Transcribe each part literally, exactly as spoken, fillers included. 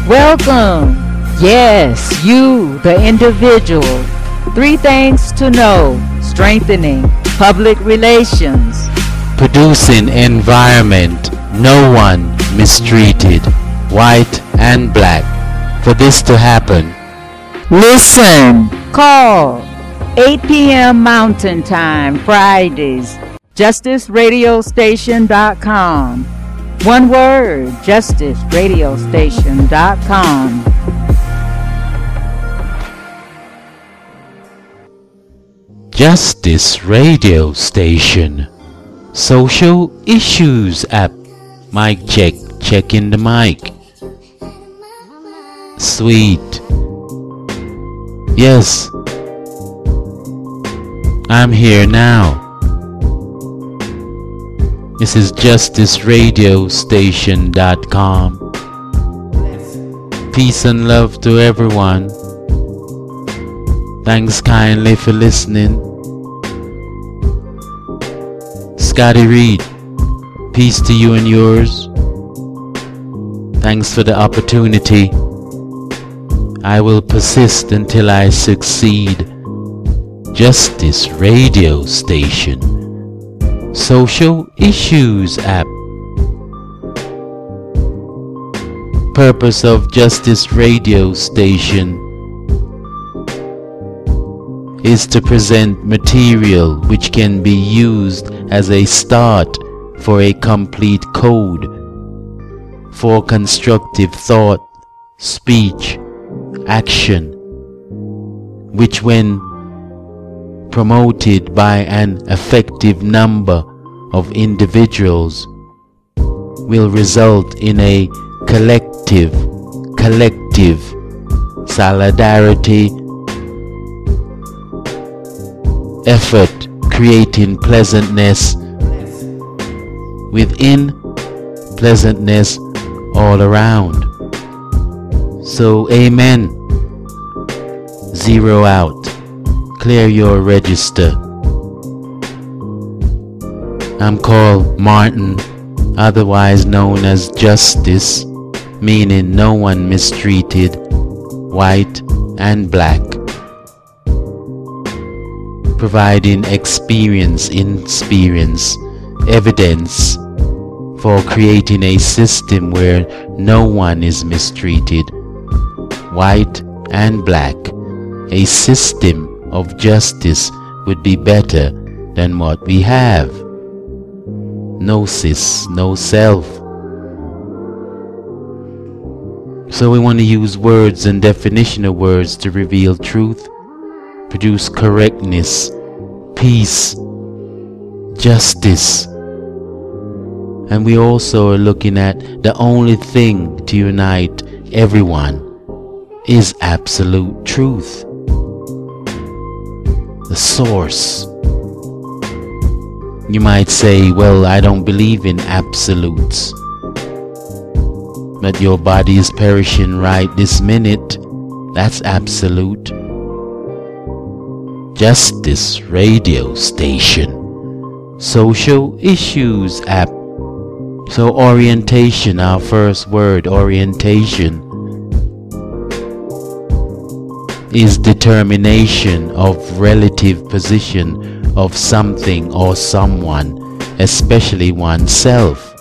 Welcome. Yes, you, the individual. Three things to know. Strengthening public relations. Producing environment. No one mistreated. White and black. For this to happen, listen. Call. eight p.m. Mountain Time, Fridays. justice radio station dot com. One word, justice radio station dot com. Justice Radio Station. Social Issues app. Mic check. Checking the mic. Sweet. Yes. I'm here now. This is justice radio station dot com. Peace and love to everyone. Thanks kindly for listening. Scotty Reed, peace to you and yours. Thanks for the opportunity. I will persist until I succeed. Justice Radio Station. Social Issues app. Purpose of Justice Radio Station is to present material which can be used as a start for a complete code for constructive thought, speech, action, which when promoted by an effective number of individuals will result in a collective, collective solidarity effort, creating pleasantness within, pleasantness all around. So amen. Zero out. Clear your register. I'm called Martin, otherwise known as Justice, meaning no one mistreated, white and black. Providing experience, experience, evidence for creating a system where no one is mistreated, white and black. A system of justice would be better than what we have. No sis, no self. So we want to use words and definition of words to reveal truth, produce correctness, peace, justice. And we also are looking at the only thing to unite everyone is absolute truth. The source. You might say, well, I don't believe in absolutes. But your body is perishing right this minute. That's absolute. Justice Radio Station. Social Issues app. So orientation, our first word, orientation, is determination of relative position of something or someone, especially oneself.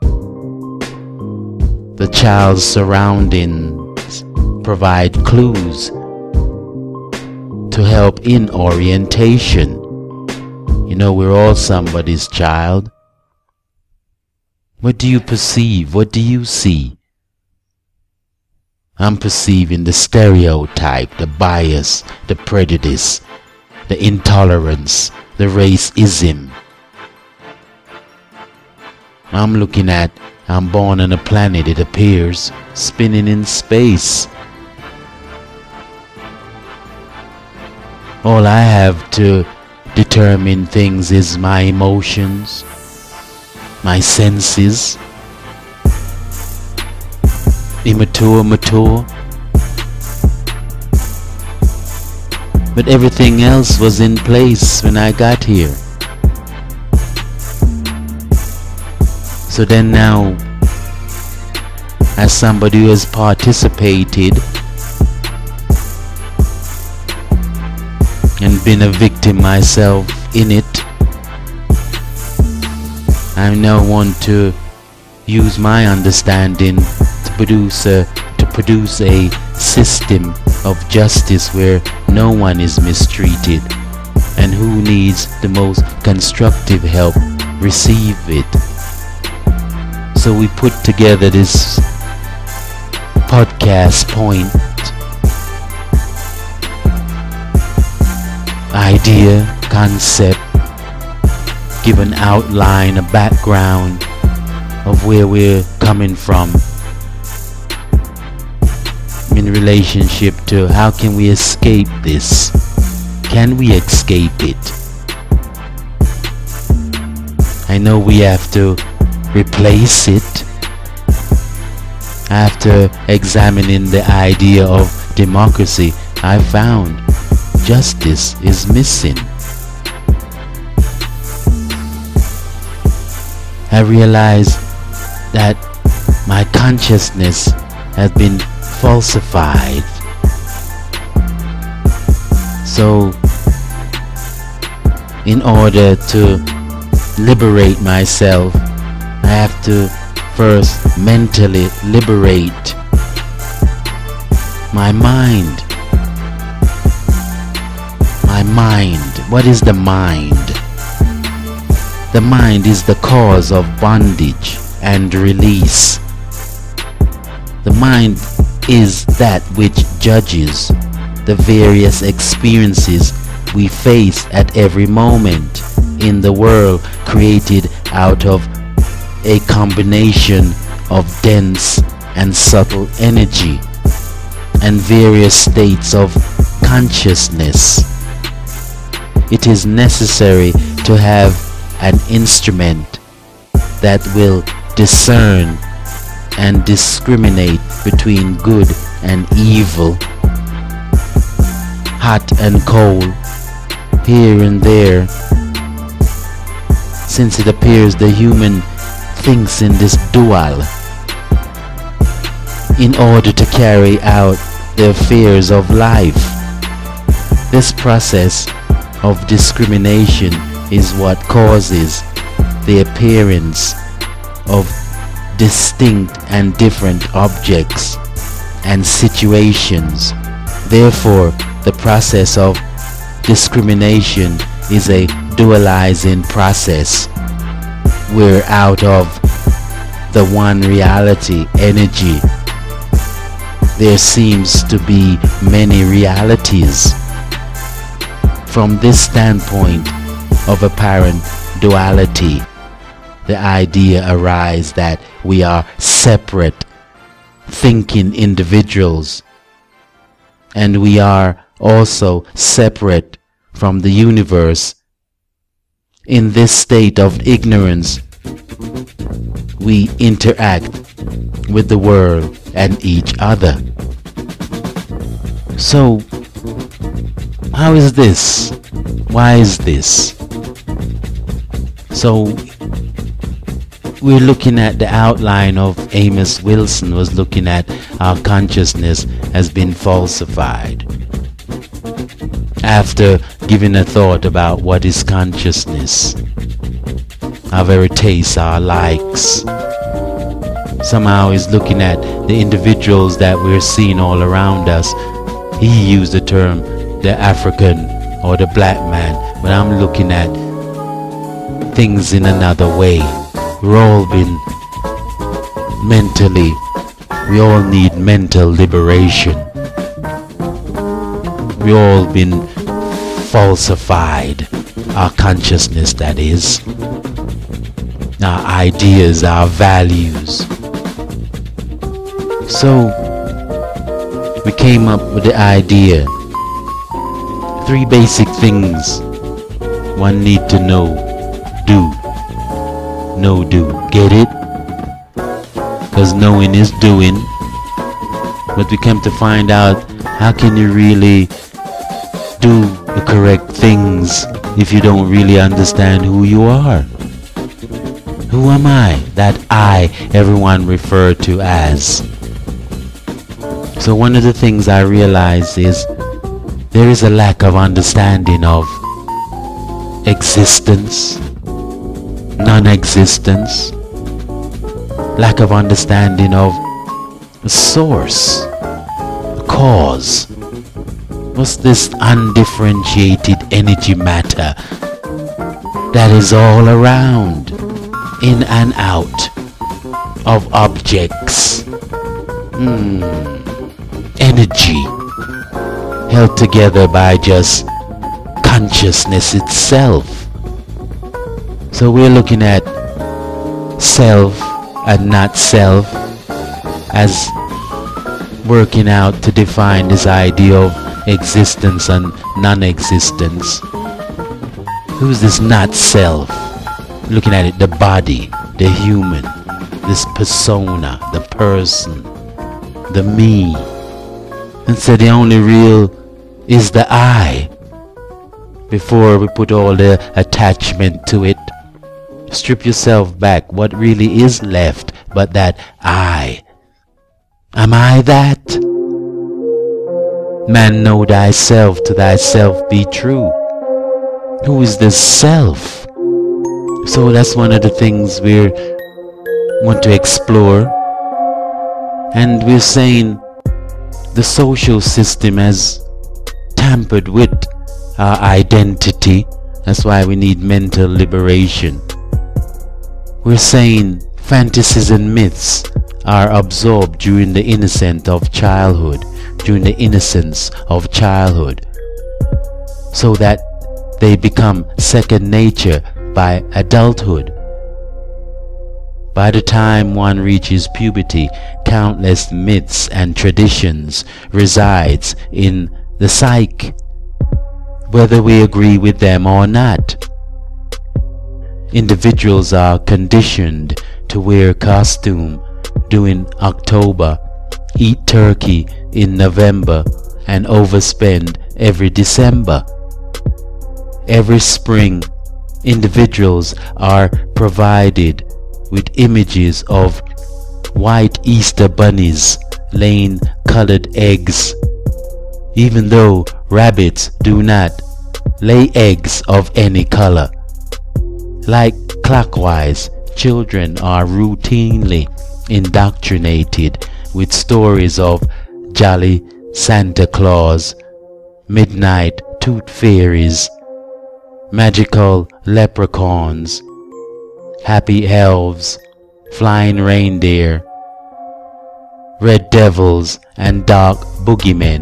The child's surroundings provide clues to help in orientation. You know, we're all somebody's child. What do you perceive? What do you see? I'm perceiving the stereotype, the bias, the prejudice, the intolerance, the racism. I'm looking at, I'm born on a planet, it appears, spinning in space. All I have to determine things is my emotions, my senses, immature, mature. But everything else was in place when I got here. So then now, as somebody who has participated and been a victim myself in it, I now want to use my understanding to produce a to produce a system of justice where no one is mistreated, and who needs the most constructive help receive it. So we put together this podcast point, idea, concept, give an outline, a background of where we're coming from in relationship to how can we escape this? Can we escape it? I know we have to replace it. After examining the idea of democracy, I found justice is missing. I realized that my consciousness has been falsified. So, in order to liberate myself, I have to first mentally liberate my mind. My mind. What is the mind? The mind is the cause of bondage and release. The mind is that which judges the various experiences we face at every moment in the world, created out of a combination of dense and subtle energy and various states of consciousness. It is necessary to have an instrument that will discern and discriminate between good and evil, hot and cold, here and there, since it appears the human thinks in this dual in order to carry out the affairs of life. This process of discrimination is what causes the appearance of distinct and different objects and situations. Therefore, the process of discrimination is a dualizing process, where out of the one reality, energy, there seems to be many realities. From this standpoint of apparent duality, the idea arises that we are separate thinking individuals, and we are also separate from the universe. In this state of ignorance, we interact with the world and each other. So, how is this? Why is this? So, we're looking at the outline of Amos Wilson was looking at our consciousness has been falsified. After giving a thought about what is consciousness, our very tastes, our likes, somehow is looking at the individuals that we're seeing all around us. He used the term the African or the black man, but I'm looking at things in another way. We're all been mentally, we all need mental liberation. We all been falsified, our consciousness, that is, our ideas, our values. So we came up with the idea, three basic things one need to know, do, know, do. Get it? Because knowing is doing. But we come to find out, how can you really do the correct things if you don't really understand who you are? Who am I? That I everyone referred to as. So one of the things I realize is there is a lack of understanding of existence, non-existence, lack of understanding of the source, the cause. What's this undifferentiated energy matter that is all around, in and out of objects? Hmm. Energy held together by just consciousness itself. So we're looking at self and not self as working out to define this idea of existence and non-existence. Who's this not self? Looking at it, the body, the human, this persona, the person, the me. And so the only real is the I. Before we put all the attachment to it, strip yourself back. What really is left but that I? Am I that? Man, know thyself, to thyself be true. Who is this self? So that's one of the things we want to explore. And we're saying the social system has tampered with our identity. That's why we need mental liberation. We're saying fantasies and myths are absorbed during the innocence of childhood, during the innocence of childhood, so that they become second nature by adulthood. By the time one reaches puberty, countless myths and traditions resides in the psyche, whether we agree with them or not. Individuals are conditioned to wear costume during October, eat turkey in November, and overspend every December. Every spring, individuals are provided with images of white Easter bunnies laying colored eggs, even though rabbits do not lay eggs of any color. Like clockwise, children are routinely indoctrinated with stories of jolly Santa Claus, midnight tooth fairies, magical leprechauns, happy elves, flying reindeer, red devils, and dark boogeymen.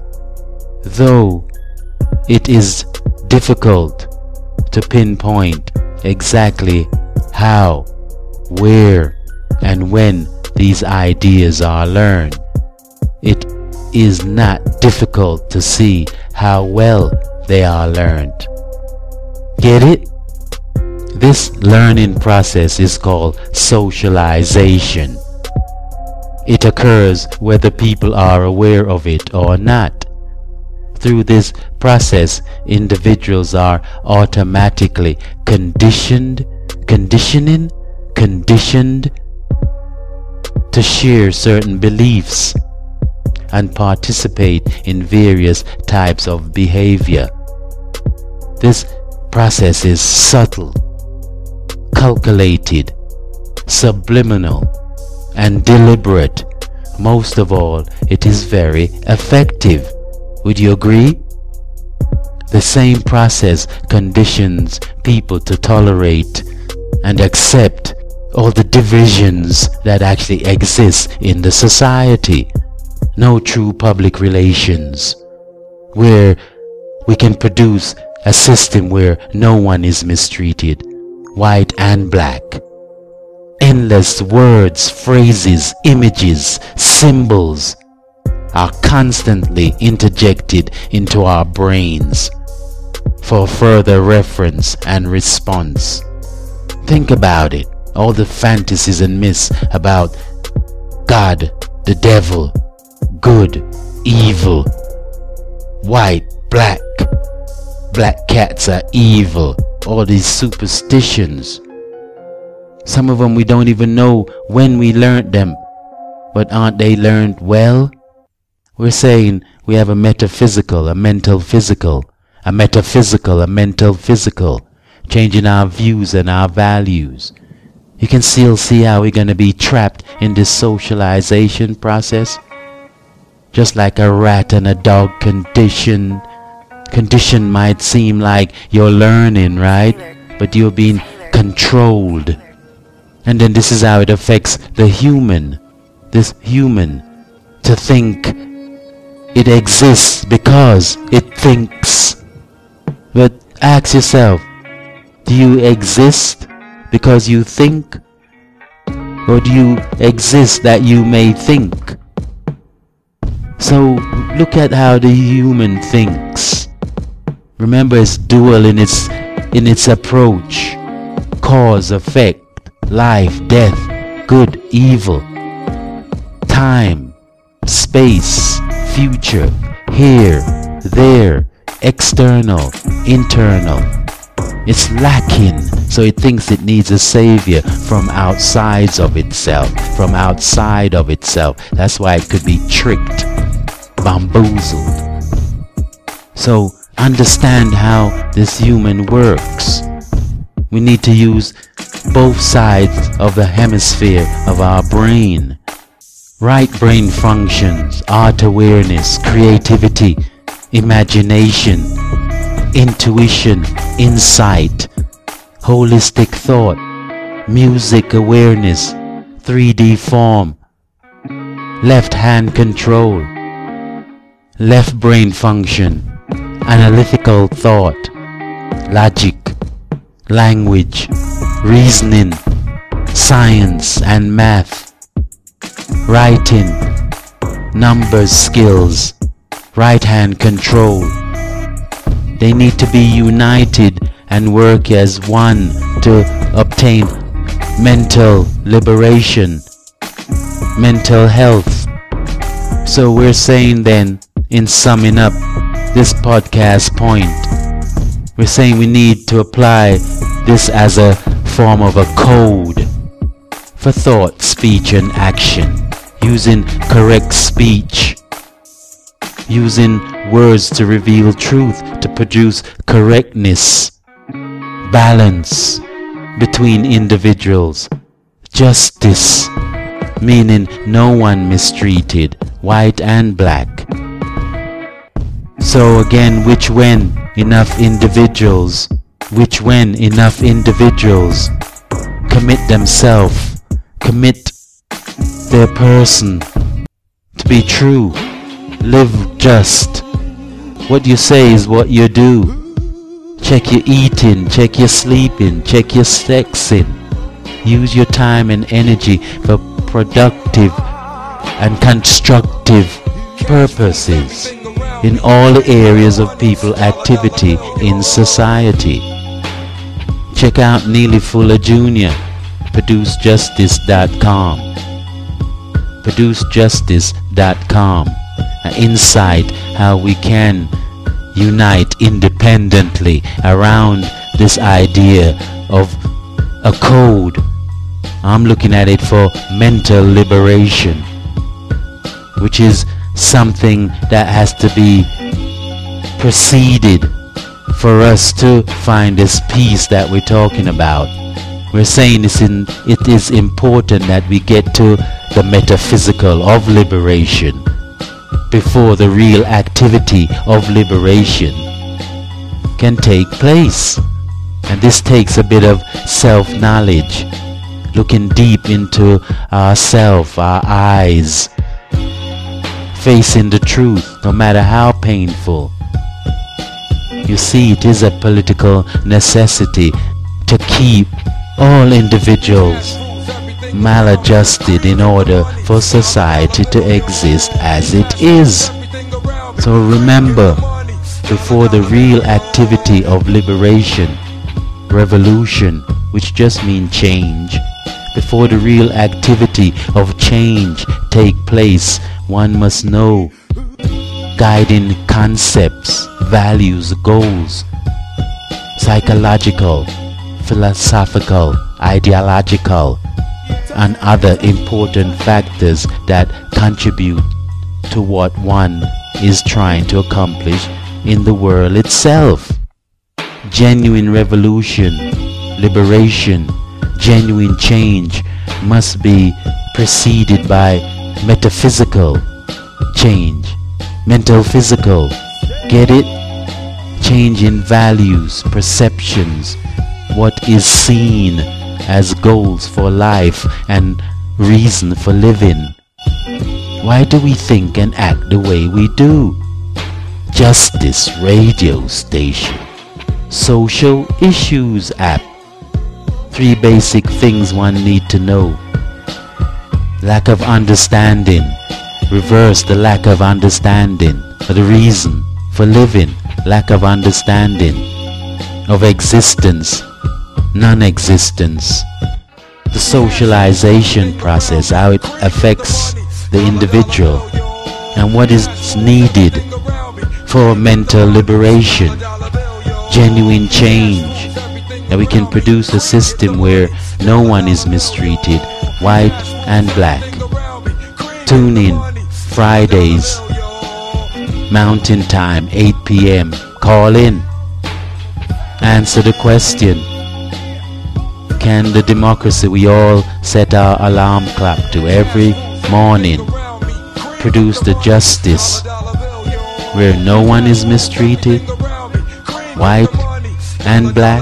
Though it is difficult to pinpoint exactly how, where, and when these ideas are learned, it is not difficult to see how well they are learned. Get it? This learning process is called socialization. It occurs whether people are aware of it or not. Through this process, individuals are automatically conditioned, conditioning, conditioned to share certain beliefs and participate in various types of behavior. This process is subtle, calculated, subliminal, and deliberate. Most of all, it is very effective. Would you agree? The same process conditions people to tolerate and accept all the divisions that actually exist in the society. No true public relations, where we can produce a system where no one is mistreated, white and black. Endless words, phrases, images, symbols are constantly interjected into our brains for further reference and response. Think about it. All the fantasies and myths about God, the devil, good, evil, white, black, black cats are evil. All these superstitions Some of them we don't even know when we learned them, but aren't they learned well? We're saying we have a metaphysical, a mental physical, a metaphysical, a mental physical, changing our views and our values. You can still see how we're going to be trapped in this socialization process. Just like a rat and a dog condition. Condition might seem like you're learning, right? But you're being controlled. And then this is how it affects the human. This human. To think it exists because it thinks. But ask yourself, do you exist because you think? Or do you exist that you may think? So look at how the human thinks. Remember, it's dual in its in its approach. Cause, effect, life, death, good, evil, time, space, future, here, there, external, internal. It's lacking, so it thinks it needs a savior from outside of itself, from outside of itself. That's why it could be tricked, bamboozled. So understand how this human works. We need to use both sides of the hemisphere of our brain. Right brain functions, art awareness, creativity, imagination, intuition, insight, holistic thought, music awareness, three D form, left hand control, left brain function, analytical thought, logic, language, reasoning, science and math, writing, numbers skills, right hand control. They need to be united and work as one to obtain mental liberation, mental health. So we're saying then, in summing up this podcast point, we're saying we need to apply this as a form of a code for thought, speech and action, using correct speech, using words to reveal truth, to produce correctness, balance between individuals, justice, meaning no one mistreated, white and black. So again, which when enough individuals, which when enough individuals commit themselves, commit their person to be true, live just. What you say is what you do. Check your eating, check your sleeping, check your sexing. Use your time and energy for productive and constructive purposes in all areas of people activity in society. Check out Neely Fuller Junior produce justice dot com. produce justice dot com. An insight how we can unite independently around this idea of a code. I'm looking at it for mental liberation, which is something that has to be preceded for us to find this peace that we're talking about. We're saying it's in, it is important that we get to the metaphysical of liberation before the real activity of liberation can take place. And this takes a bit of self-knowledge, looking deep into ourself, our eyes, facing the truth, no matter how painful. You see, it is a political necessity to keep all individuals maladjusted in order for society to exist as it is. So remember, before the real activity of liberation, revolution, which just means change, before the real activity of change take place, one must know guiding concepts, values, goals, psychological, philosophical, ideological, and other important factors that contribute to what one is trying to accomplish in the world itself. Genuine revolution, liberation, genuine change must be preceded by metaphysical change, mental physical, get it? Change in values, perceptions, what is seen as goals for life and reason for living. Why do we think and act the way we do? Justice Radio Station. Social Issues app. Three basic things one need to know. Lack of understanding. Reverse the lack of understanding for the reason for living. Lack of understanding of existence, non-existence. The socialization process, how it affects the individual, and what is needed for mental liberation, genuine change, that we can produce a system where no one is mistreated, white and black. Tune in Fridays, Mountain Time, eight p.m. Call in. Answer the question. Can the democracy we all set our alarm clock to every morning produce the justice where no one is mistreated, white and black?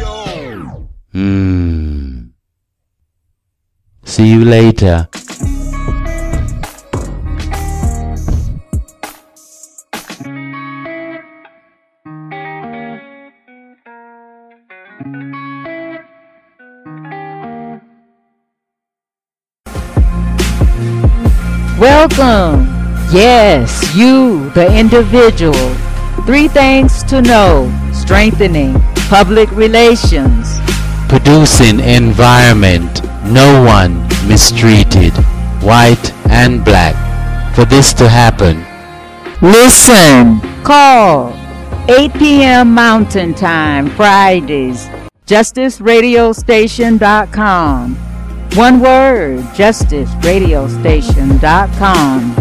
Hmm. See you later. Welcome. Yes, you, the individual. Three things to know. Strengthening public relations. Producing environment, no one mistreated, white and black. For this to happen, listen. Call. eight p.m. Mountain Time, Fridays. justice radio station dot com. One word, justice radio station dot com.